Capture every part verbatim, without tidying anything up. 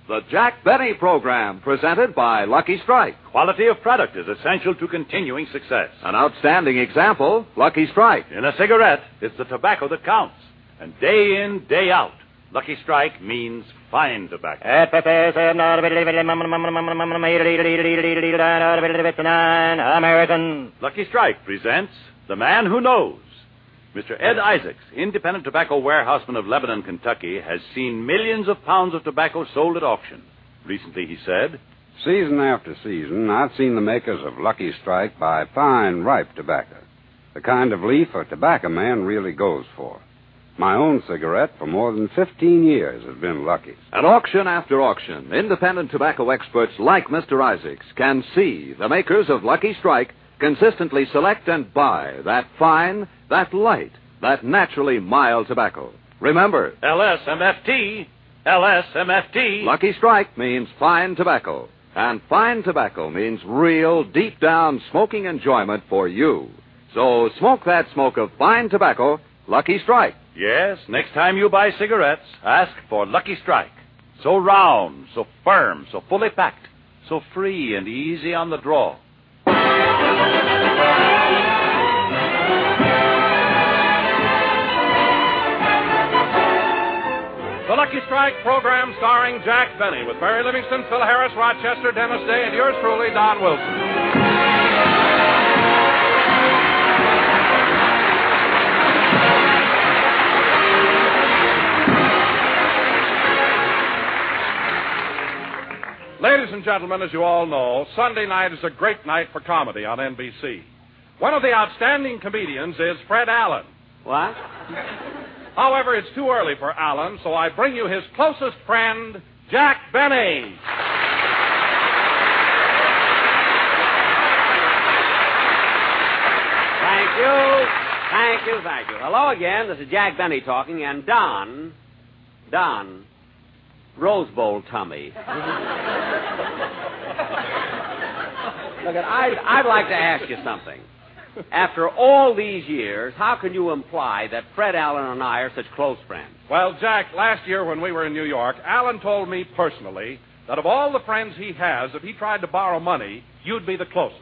The Jack Benny Program, presented by Lucky Strike. Quality of product is essential to continuing success. An outstanding example, Lucky Strike. In a cigarette, it's the tobacco that counts. And day in, day out, Lucky Strike means fine tobacco. American. Lucky Strike presents The Man Who Knows. Mister Ed Isaacs, independent tobacco warehouseman of Lebanon, Kentucky, has seen millions of pounds of tobacco sold at auction. Recently, he said, season after season, I've seen the makers of Lucky Strike buy fine, ripe tobacco, the kind of leaf a tobacco man really goes for. My own cigarette for more than fifteen years has been Lucky's. At auction after auction, independent tobacco experts like Mister Isaacs can see the makers of Lucky Strike consistently select and buy that fine, that light, that naturally mild tobacco. Remember, L S M F T, L S M F T. Lucky Strike means fine tobacco, and fine tobacco means real, deep-down smoking enjoyment for you. So smoke that smoke of fine tobacco, Lucky Strike. Yes, next time you buy cigarettes, ask for Lucky Strike. So round, so firm, so fully packed, so free and easy on the draw. The Lucky Strike program starring Jack Benny with Barry Livingston, Phil Harris, Rochester, Dennis Day, and yours truly, Don Wilson. Ladies and gentlemen, as you all know, Sunday night is a great night for comedy on N B C. One of the outstanding comedians is Fred Allen. What? However, it's too early for Allen, so I bring you his closest friend, Jack Benny. Thank you. Thank you, thank you. Hello again. This is Jack Benny talking, and Don, Don, Rose Bowl tummy. Look, I'd, I'd like to ask you something. After all these years, how can you imply that Fred Allen and I are such close friends? Well, Jack, last year when we were in New York, Allen told me personally that of all the friends he has, if he tried to borrow money, you'd be the closest.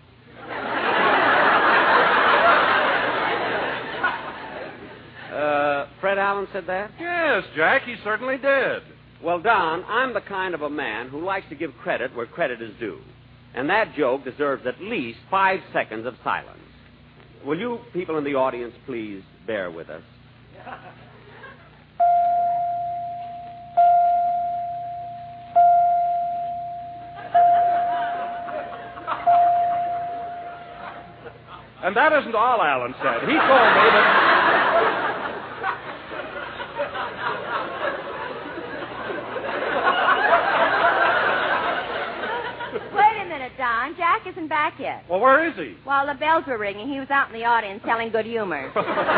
Uh, Fred Allen said that? Yes, Jack, he certainly did. Well, Don, I'm the kind of a man who likes to give credit where credit is due. And that joke deserves at least five seconds of silence. Will you people in the audience please bear with us? And that isn't all Allen said. He told me that... Don, Jack isn't back yet. Well, where is he? Well, the bells were ringing. He was out in the audience telling good humor.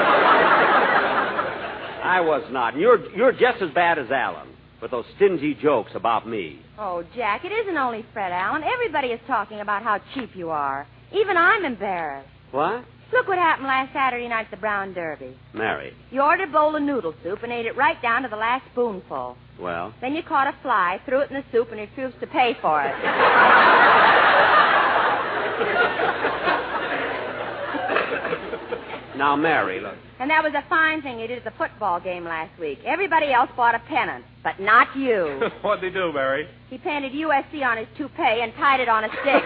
I was not. And you're, you're just as bad as Allen with those stingy jokes about me. Oh, Jack, it isn't only Fred Allen. Everybody is talking about how cheap you are. Even I'm embarrassed. What? Look what happened last Saturday night at the Brown Derby. Mary. You ordered a bowl of noodle soup and ate it right down to the last spoonful. Well? Then you caught a fly, threw it in the soup, and refused to pay for it. Now, Mary, look. And that was a fine thing you did at the football game last week. Everybody else bought a pennant, but not you. What'd he do, Mary? He painted U S C on his toupee and tied it on a stick.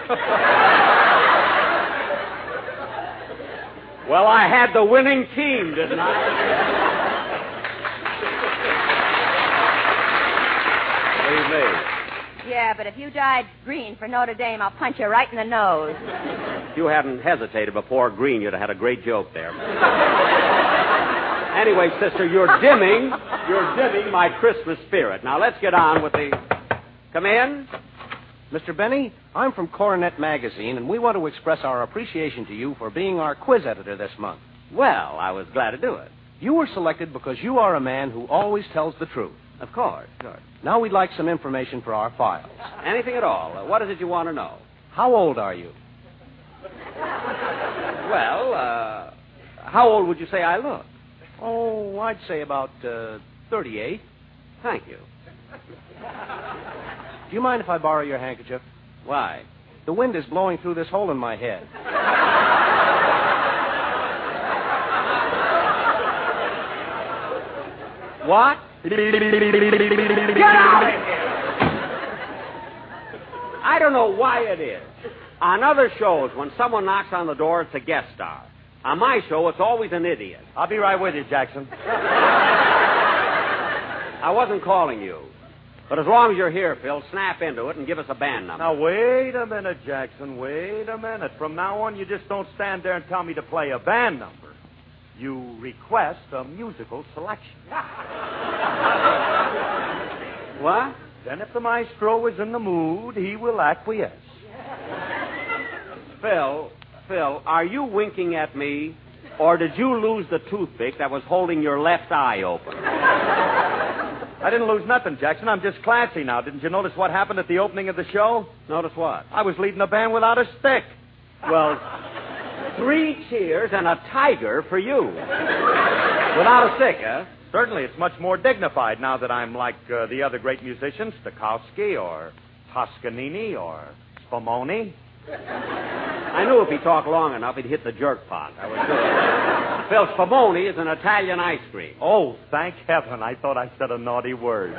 Well, I had the winning team, didn't I? Believe me. Yeah, but if you dyed green for Notre Dame, I'll punch you right in the nose. If you hadn't hesitated before green, you'd have had a great joke there. Anyway, sister, you're dimming, you're dimming my Christmas spirit. Now, let's get on with the... Come in. Mister Benny, I'm from Coronet Magazine, and we want to express our appreciation to you for being our quiz editor this month. Well, I was glad to do it. You were selected because you are a man who always tells the truth. Of course, sure. Now we'd like some information for our files. Anything at all. Uh, what is it you want to know? How old are you? Well, uh, how old would you say I look? Oh, I'd say about uh, thirty-eight. Thank you. Do you mind if I borrow your handkerchief? Why? The wind is blowing through this hole in my head. What? Get out of here! I don't know why it is. On other shows, when someone knocks on the door, it's a guest star. On my show, it's always an idiot. I'll be right with you, Jackson. I wasn't calling you. But as long as you're here, Phil, snap into it and give us a band number. Now, wait a minute, Jackson. Wait a minute. From now on, you just don't stand there and tell me to play a band number. You request a musical selection. What? Then if the maestro is in the mood, he will acquiesce. Phil, Phil, are you winking at me, or did you lose the toothpick that was holding your left eye open? I didn't lose nothing, Jackson. I'm just classy now. Didn't you notice what happened at the opening of the show? Notice what? I was leading a band without a stick. Well, three cheers and a tiger for you. Without a stick, huh? Certainly, it's much more dignified now that I'm like uh, the other great musicians, Stokowski or Toscanini or Spumoni. I knew if he talked long enough, he'd hit the jerk pot. I was sure. Phil, Spumoni is an Italian ice cream. Oh, thank heaven. I thought I said a naughty word.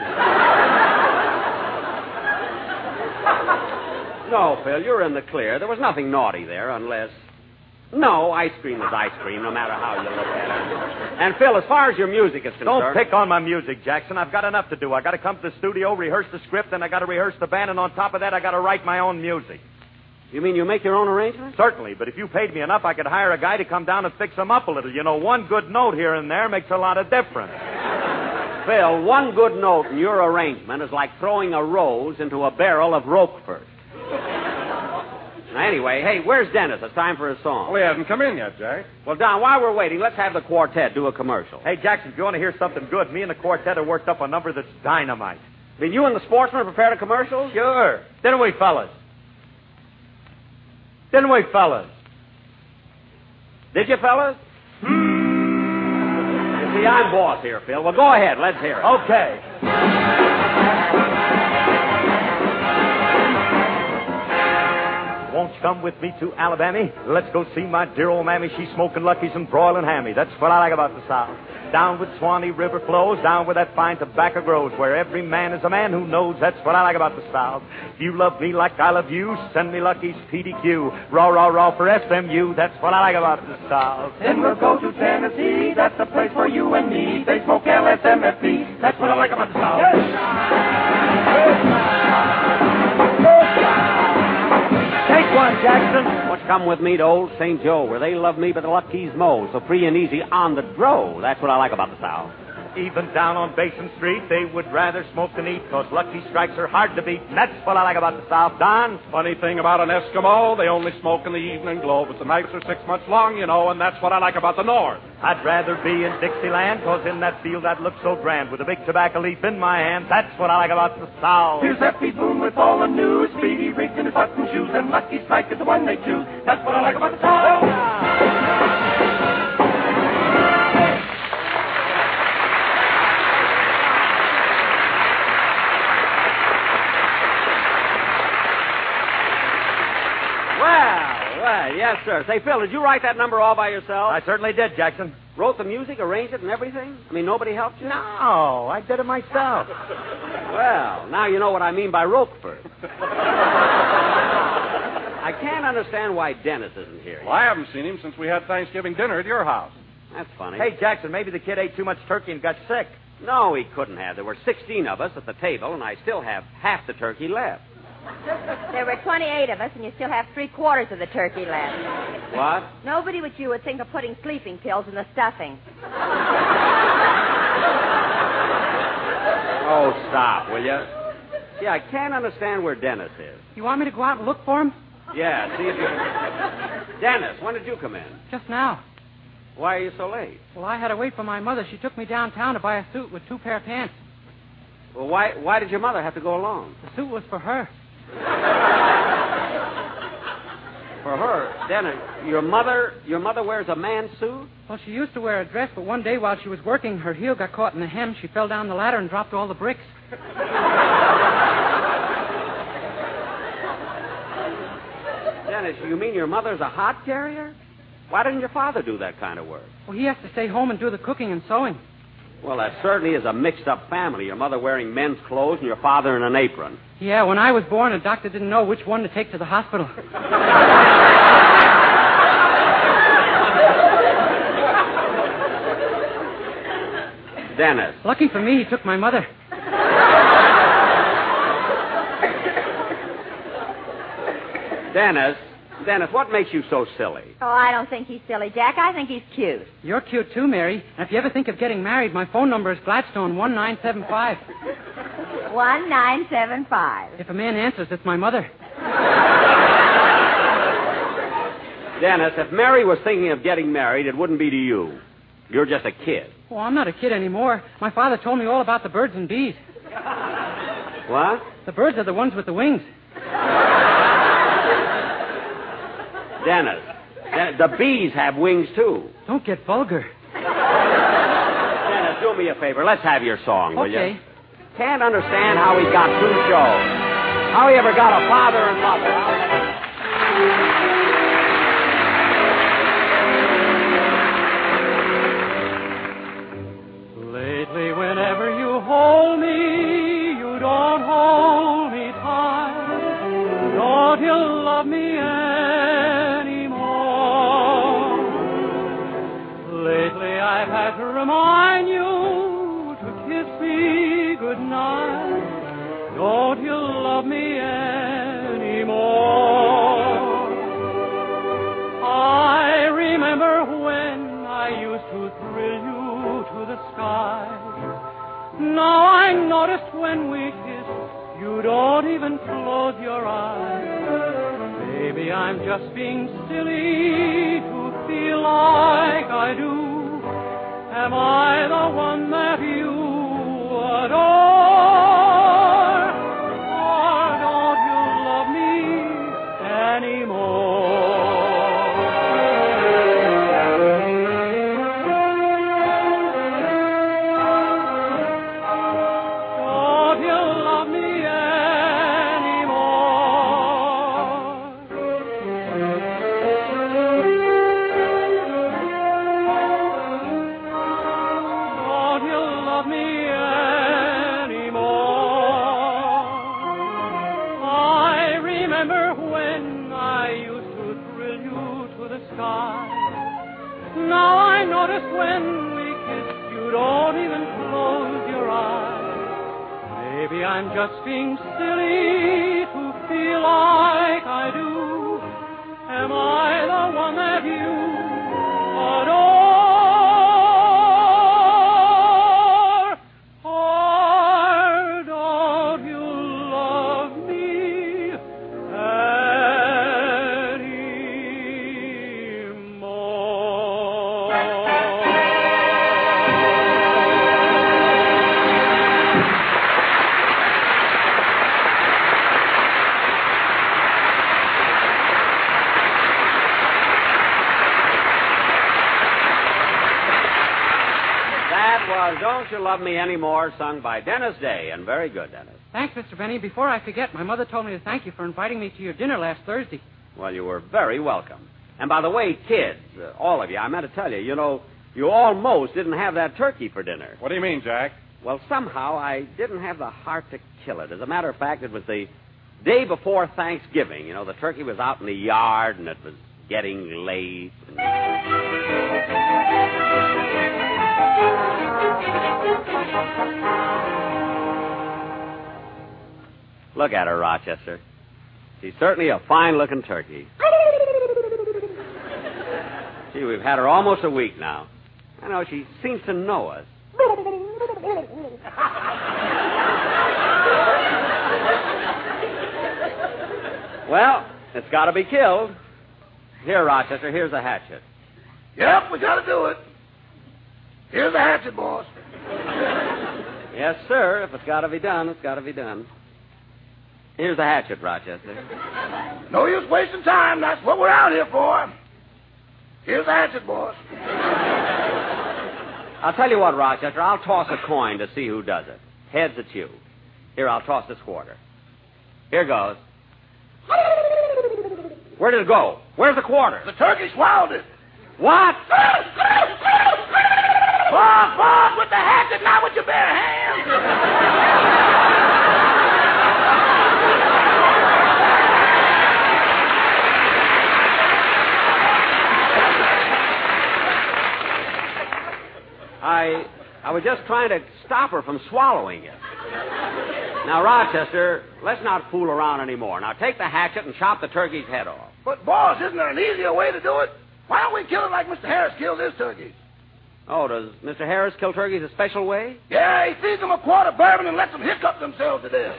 No, Phil, you're in the clear. There was nothing naughty there, unless... No, ice cream is ice cream, no matter how you look at it. And, Phil, as far as your music is concerned... Don't pick on my music, Jackson. I've got enough to do. I got to come to the studio, rehearse the script, and I got to rehearse the band, and on top of that, I got to write my own music. You mean you make your own arrangements? Certainly, but if you paid me enough, I could hire a guy to come down and fix them up a little. You know, one good note here and there makes a lot of difference. Phil, one good note in your arrangement is like throwing a rose into a barrel of Roquefort. Now, anyway, hey, where's Dennis? It's time for his song. Well, he hasn't come in yet, Jack. Well, Don, while we're waiting, let's have the quartet do a commercial. Hey, Jackson, if you want to hear something good, me and the quartet have worked up a number that's dynamite. Then you and the sportsman prepared a commercial? Sure. Didn't we, fellas? Didn't we, fellas? Did you, fellas? You see, I'm boss here, Phil. Well, go ahead. Let's hear it. Okay. Won't you come with me to Alabama? Let's go see my dear old mammy. She's smoking Luckies and broiling hammy. That's what I like about the South. Down with Swanee River flows, down where that fine tobacco grows, where every man is a man who knows. That's what I like about the South. If you love me like I love you, send me Lucky's P D Q. Raw, raw, raw for S M U. That's what I like about the South. Then we'll go to Tennessee. That's the place for you and me. They smoke L S M F P. That's what I like about the South. Take one, Jackson. Won't you come with me to old Saint Joe, where they love me but the Lucky's Mo, so free and easy on the dro. That's what I like about the South. Even down on Basin Street, they would rather smoke than eat, because Lucky Strikes are hard to beat. And that's what I like about the South, Don. Funny thing about an Eskimo, they only smoke in the evening glow, but the nights are six months long, you know, and that's what I like about the North. I'd rather be in Dixieland, because in that field I'd look so grand, with a big tobacco leaf in my hand. That's what I like about the South. Here's Effie Boone with all the news. Speedy rigged in his button shoes, and Lucky Strike is the one they choose. That's what I like about the South. Well, yes, sir. Say, Phil, did you write that number all by yourself? I certainly did, Jackson. Wrote the music, arranged it, and everything? I mean, nobody helped you? No, I did it myself. Well, now you know what I mean by Roquefort. I can't understand why Dennis isn't here. Well, I haven't seen him since we had Thanksgiving dinner at your house. That's funny. Hey, Jackson, maybe the kid ate too much turkey and got sick. No, he couldn't have. There were sixteen of us at the table, and I still have half the turkey left. There were twenty-eight of us, and you still have three-quarters of the turkey left. What? Nobody but you would think of putting sleeping pills in the stuffing. Oh, stop, will you? See, I can't understand where Dennis is. You want me to go out and look for him? Yeah, see if you can... Dennis, when did you come in? Just now. Why are you so late? Well, I had to wait for my mother. She took me downtown to buy a suit with two pair of pants. Well, why, why did your mother have to go along? The suit was for her. For her. Dennis, your mother, your mother wears a man's suit? Well, she used to wear a dress, but one day while she was working, her heel got caught in the hem. She fell down the ladder and dropped all the bricks. Dennis, you mean your mother's a hot carrier? Why didn't your father do that kind of work? Well, he has to stay home and do the cooking and sewing. Well, that certainly is a mixed-up family. Your mother wearing men's clothes and your father in an apron. Yeah, when I was born, the doctor didn't know which one to take to the hospital. Dennis. Lucky for me, he took my mother. Dennis. Dennis, what makes you so silly? Oh, I don't think he's silly, Jack. I think he's cute. You're cute, too, Mary. And if you ever think of getting married, my phone number is Gladstone one nine seven five. one nine seven five. If a man answers, it's my mother. Dennis, if Mary was thinking of getting married, it wouldn't be to you. You're just a kid. Oh, I'm not a kid anymore. My father told me all about the birds and bees. What? The birds are the ones with the wings. Dennis, Dennis, the bees have wings, too. Don't get vulgar. Dennis, do me a favor. Let's have your song, will okay. you? Can't understand how he got two shows. How he ever got a father and mother. Lately, whenever you hold me, you don't hold me tight. Don't you love me anymore? Lately, I've had to remind you to kiss me goodnight. Don't you love me anymore? I remember when I used to thrill you to the sky. Now I noticed when we kiss, you don't even close your eyes. Maybe I'm just being silly to feel like I do. Am I the one that you adore? Or don't you love me anymore? I'm just being silly to feel like I do. Am I the one that you adore? Or don't you love me anymore? Don't You Love Me Anymore, sung by Dennis Day, and very good, Dennis. Thanks, Mister Benny. Before I forget, my mother told me to thank you for inviting me to your dinner last Thursday. Well, you were very welcome. And by the way, kids, uh, all of you, I meant to tell you, you know, you almost didn't have that turkey for dinner. What do you mean, Jack? Well, somehow I didn't have the heart to kill it. As a matter of fact, it was the day before Thanksgiving. You know, the turkey was out in the yard, and it was getting late. And... Look at her, Rochester. She's certainly a fine-looking turkey. Gee, we've had her almost a week now. I know, she seems to know us. Well, it's got to be killed. Here, Rochester, here's a hatchet. Yep, we got to do it. Here's the hatchet, boss. Yes, sir. If it's got to be done, it's got to be done. Here's the hatchet, Rochester. No use wasting time. That's what we're out here for. Here's the hatchet, boss. I'll tell you what, Rochester. I'll toss a coin to see who does it. Heads, it's you. Here, I'll toss this quarter. Here goes. Where did it go? Where's the quarter? The turkey swallowed it. What? Boss, boss, with the hatchet, not with your bare hands. I I was just trying to stop her from swallowing it. Now, Rochester, let's not fool around anymore. Now, take the hatchet and chop the turkey's head off. But, boss, isn't there an easier way to do it? Why don't we kill it like Mister Harris killed his turkeys? Oh, does Mister Harris kill turkeys a special way? Yeah, he feeds them a quart of bourbon and lets them hiccup themselves to death.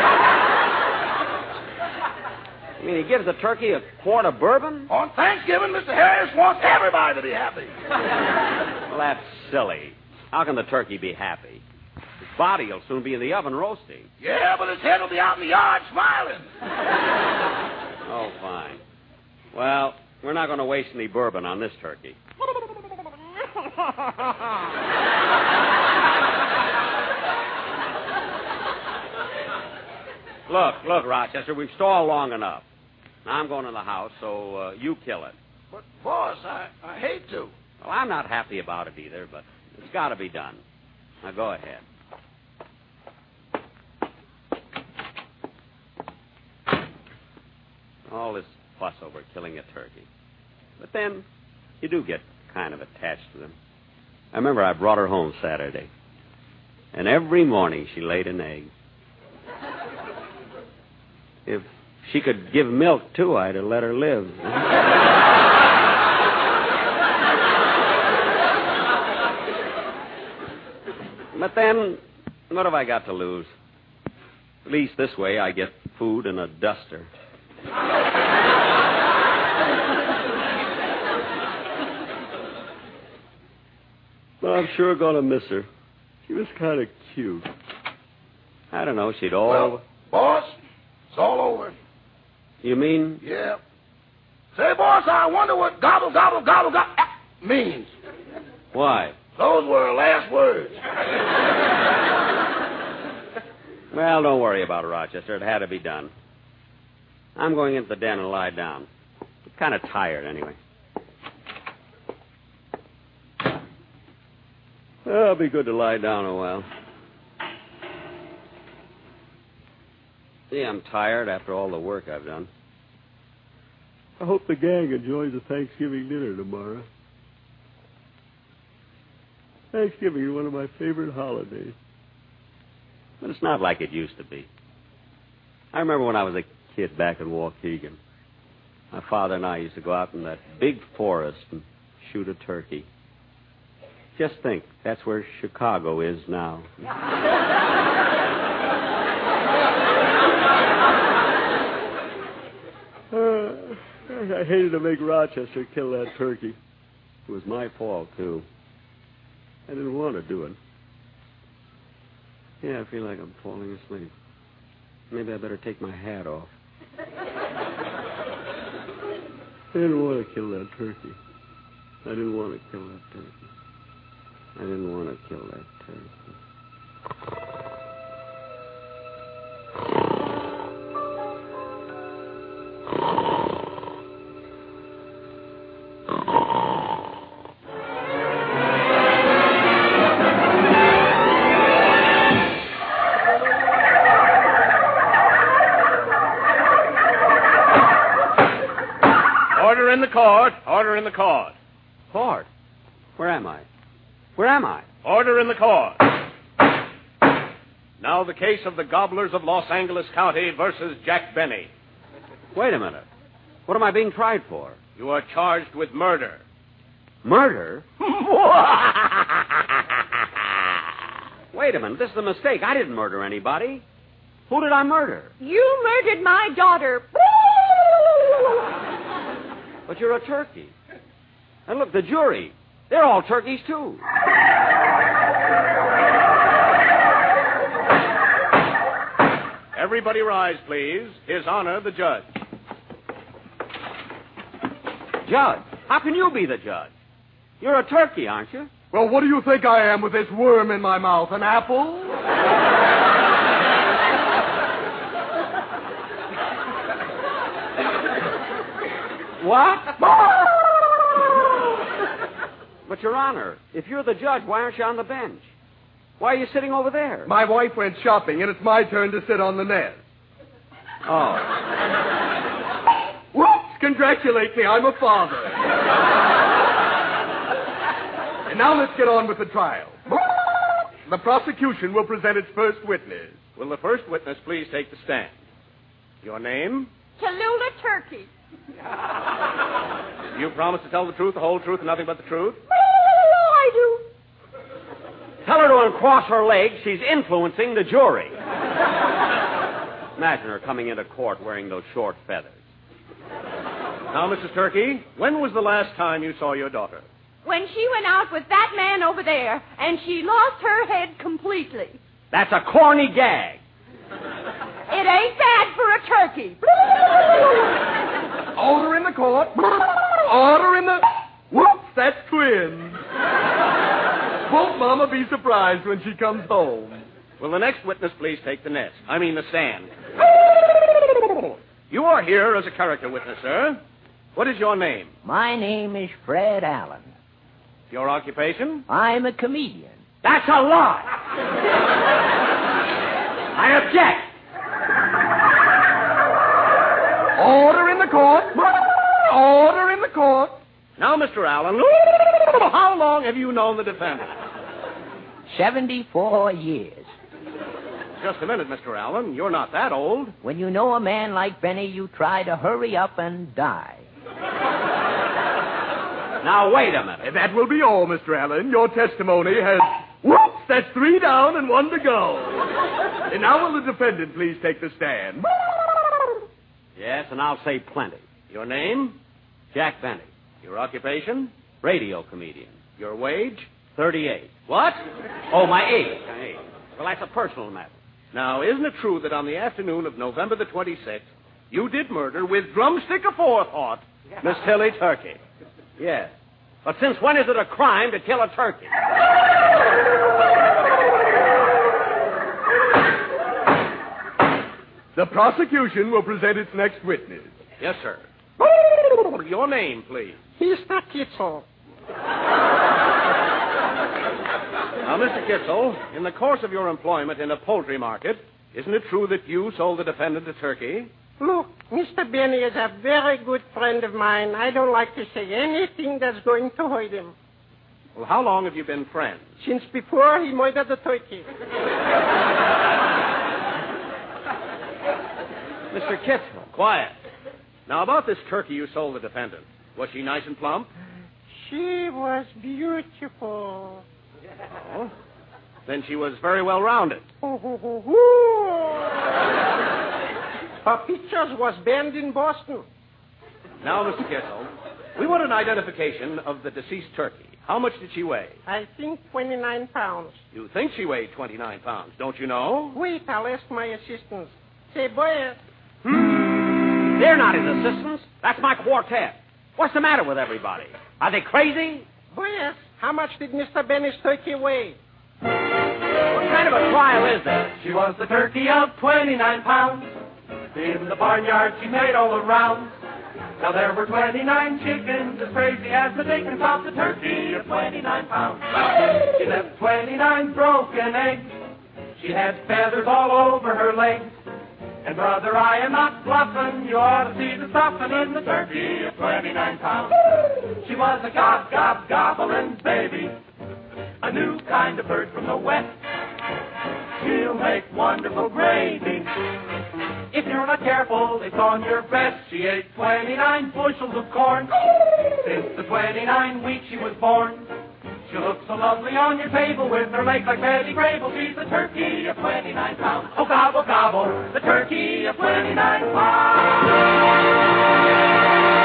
You mean he gives the turkey a quart of bourbon? On Thanksgiving, Mister Harris wants everybody to be happy. Well, that's silly. How can the turkey be happy? His body will soon be in the oven roasting. Yeah, but his head will be out in the yard smiling. Oh, fine. Well, we're not going to waste any bourbon on this turkey. Look, look, Rochester, we've stalled long enough. Now I'm going to the house, so uh, you kill it. But, boss, I, I hate to. Well, I'm not happy about it either, but it's got to be done. Now go ahead. All this fuss over killing a turkey. But then you do get kind of attached to them. I remember I brought her home Saturday, and every morning she laid an egg. If she could give milk, too, I'd have let her live. But then, what have I got to lose? At least this way I get food and a duster. But I'm sure going to miss her. She was kind of cute. I don't know, she'd all... Well, boss, it's all over. You mean? Yeah. Say, boss, I wonder what gobble, gobble, gobble, gobble means. Why? Those were her last words. Well, don't worry about it, Rochester. It had to be done. I'm going into the den and lie down. I'm kind of tired, anyway. Well, it'll be good to lie down a while. See, I'm tired after all the work I've done. I hope the gang enjoys the Thanksgiving dinner tomorrow. Thanksgiving is one of my favorite holidays. But it's not like it used to be. I remember when I was a kid back in Waukegan. My father and I used to go out in that big forest and shoot a turkey. Just think, that's where Chicago is now. uh, I hated to make Rochester kill that turkey. It was my fault, too. I didn't want to do it. Yeah, I feel like I'm falling asleep. Maybe I better take my hat off. I didn't want to kill that turkey. I didn't want to kill that turkey. I didn't want to kill that turkey. Order in the court. Order in the court. Court? Where am I? Where am I? Order in the court. Now the case of the Gobblers of Los Angeles County versus Jack Benny. Wait a minute. What am I being tried for? You are charged with murder. Murder? Wait a minute. This is a mistake. I didn't murder anybody. Who did I murder? You murdered my daughter. But you're a turkey. And look, the jury. They're all turkeys, too. Everybody rise, please. His Honor, the judge. Judge? How can you be the judge? You're a turkey, aren't you? Well, what do you think I am with this worm in my mouth? An apple? What? But, Your Honor, if you're the judge, why aren't you on the bench? Why are you sitting over there? My wife went shopping, and it's my turn to sit on the nest. Oh. Whoops! Congratulate me, I'm a father. And now let's get on with the trial. The prosecution will present its first witness. Will the first witness please take the stand? Your name? Tallulah Turkey. You promise to tell the truth, the whole truth, and nothing but the truth? I do. Tell her to uncross her legs. She's influencing the jury. Imagine her coming into court wearing those short feathers. Now, Missus Turkey, when was the last time you saw your daughter? When she went out with that man over there, and she lost her head completely. That's a corny gag. It ain't bad for a turkey. Order in the court. Order in the... Whoops, that's twins. Won't Mama be surprised when she comes home? Will the next witness please take the nest? I mean the stand. You are here as a character witness, sir. What is your name? My name is Fred Allen. Your occupation? I'm a comedian. That's a lie. I object. Order in the court. Order in the court. Now, Mister Allen, how long have you known the defendant? Seventy-four years. Just a minute, Mister Allen. You're not that old. When you know a man like Benny, you try to hurry up and die. Now, wait a minute. That will be all, Mister Allen. Your testimony has... Whoops! That's three down and one to go. And now will the defendant please take the stand? Yes, and I'll say plenty. Your name? Jack Benny. Your occupation? Radio comedian. Your wage? Thirty-eight. What? Oh, my age. My age. Well, that's a personal matter. Now, isn't it true that on the afternoon of November the twenty-sixth, you did murder with drumstick aforethought Miss Tilly Turkey? Yes. But since when is it a crime to kill a turkey? The prosecution will present its next witness. Yes, sir. Your name, please. Mister Kitzel. Now, Mister Kitzel, in the course of your employment in a poultry market, isn't it true that you sold the defendant a turkey? Look, Mister Benny is a very good friend of mine. I don't like to say anything that's going to hurt him. Well, how long have you been friends? Since before he murdered the turkey. Mister Kitzel, quiet. Now, about this turkey you sold the defendant, was she nice and plump? She was beautiful. Oh? Then she was very well rounded. Her pictures was banned in Boston. Now, Mister Kitzel, we want an identification of the deceased turkey. How much did she weigh? I think twenty-nine pounds. You think she weighed twenty-nine pounds, don't you know? Wait, I'll ask my assistants. Say, boy. Hmm. They're not his assistants. That's my quartet. What's the matter with everybody? Are they crazy? Boy, how much did Mister Benny's turkey weigh? What kind of a trial is this? She was the turkey of twenty-nine pounds. In the barnyard she made all the rounds. Now there were twenty-nine chickens as crazy as the dickens of the turkey of twenty-nine pounds. She left twenty-nine broken eggs. She had feathers all over her legs. And brother, I am not bluffing. You ought to see the stuffing in the turkey of twenty-nine pounds. She was a gob, gob, gobbling baby. A new kind of bird from the west. She'll make wonderful gravy. If you're not careful, it's on your breast. She ate twenty-nine bushels of corn. Since the twenty-nine weeks she was born. She looks so lovely on your table with her legs like Betty Grable. She's the turkey of twenty-nine pounds. Oh, gobble, gobble, the turkey of twenty-nine pounds.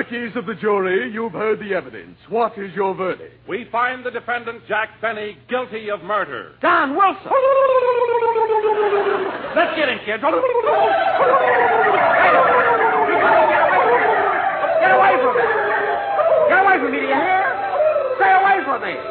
lackeys of the jury, you've heard the evidence. What is your verdict? We find the defendant, Jack Benny, guilty of murder. Don Wilson! Let's get him, kids. Get away from me! Get away from me, do you hear? Stay away from me!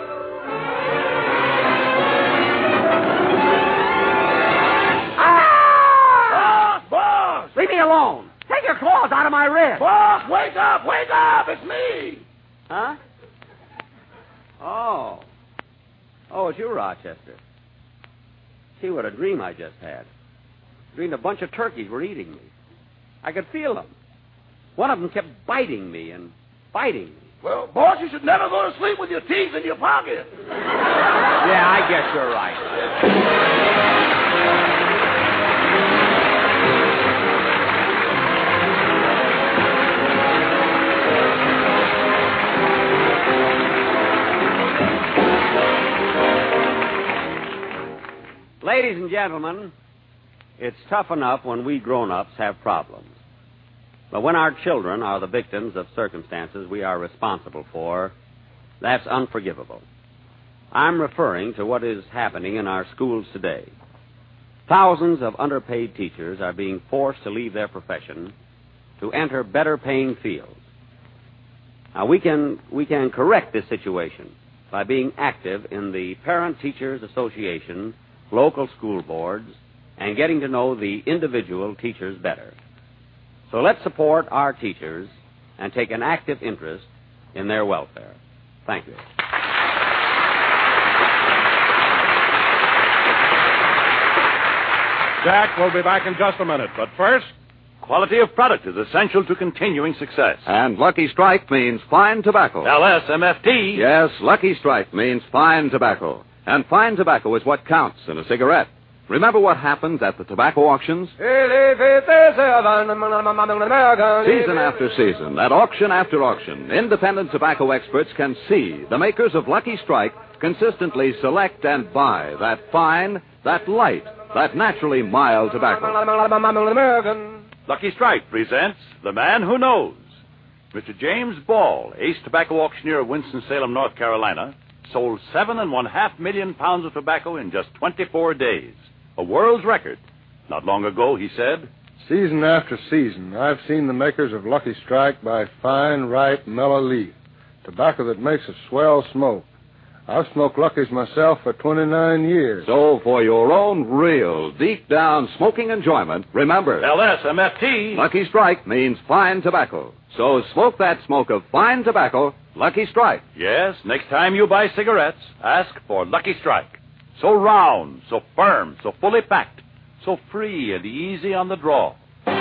Boss, boss! Leave me alone! Take your claws out of my ribs! Boss, wake up, wake up! It's me! Huh? Oh. Oh, it's you, Rochester. See what a dream I just had. Dreamed a bunch of turkeys were eating me. I could feel them. One of them kept biting me and biting me. Well, boss, you should never go to sleep with your teeth in your pocket. Yeah, I guess you're right. Ladies and gentlemen, it's tough enough when we grown-ups have problems. But when our children are the victims of circumstances we are responsible for, that's unforgivable. I'm referring to what is happening in our schools today. Thousands of underpaid teachers are being forced to leave their profession to enter better-paying fields. Now, we can, we can correct this situation by being active in the Parent Teachers Association, local school boards, and getting to know the individual teachers better. So let's support our teachers and take an active interest in their welfare. Thank you. Jack will be back in just a minute, but first, Quality of product is essential to continuing success. And Lucky Strike means fine tobacco. L S M F T. Yes, Lucky Strike means fine tobacco. And fine tobacco is what counts in a cigarette. Remember what happens at the tobacco auctions? Season after season, at auction after auction, independent tobacco experts can see the makers of Lucky Strike consistently select and buy that fine, that light, that naturally mild tobacco. Lucky Strike presents The Man Who Knows. Mister James Ball, ace tobacco auctioneer of Winston-Salem, North Carolina, sold seven and one half million pounds of tobacco in just twenty-four days. A world's record. Not long ago, he said, season after season, I've seen the makers of Lucky Strike buy fine, ripe, mellow leaf, tobacco that makes a swell smoke. I've smoked Lucky's myself for twenty-nine years. So for your own real, deep-down smoking enjoyment, remember... L S M F T. Lucky Strike means fine tobacco. So smoke that smoke of fine tobacco, Lucky Strike. Yes, next time you buy cigarettes, ask for Lucky Strike. So round, so firm, so fully packed, so free and easy on the draw.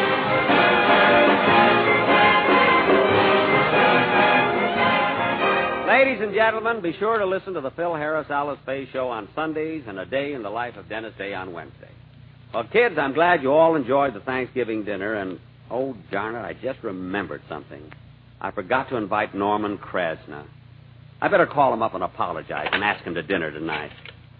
Ladies and gentlemen, be sure to listen to the Phil Harris Alice Faye Show on Sundays and A Day in the Life of Dennis Day on Wednesday. Well, kids, I'm glad you all enjoyed the Thanksgiving dinner, and, oh, darn it, I just remembered something. I forgot to invite Norman Krasna. I better call him up and apologize and ask him to dinner tonight.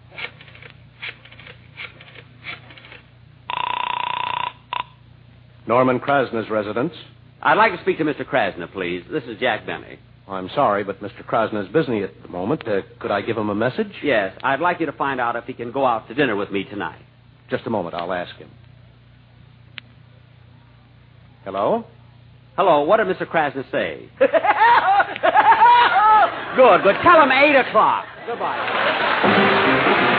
Norman Krasna's residence. I'd like to speak to Mister Krasna, please. This is Jack Benny. I'm sorry, but Mister Krasna's busy at the moment. Uh, could I give him a message? Yes, I'd like you to find out if he can go out to dinner with me tonight. Just a moment, I'll ask him. Hello? Hello, what did Mister Krasna say? Good, good. Tell him eight o'clock. Goodbye.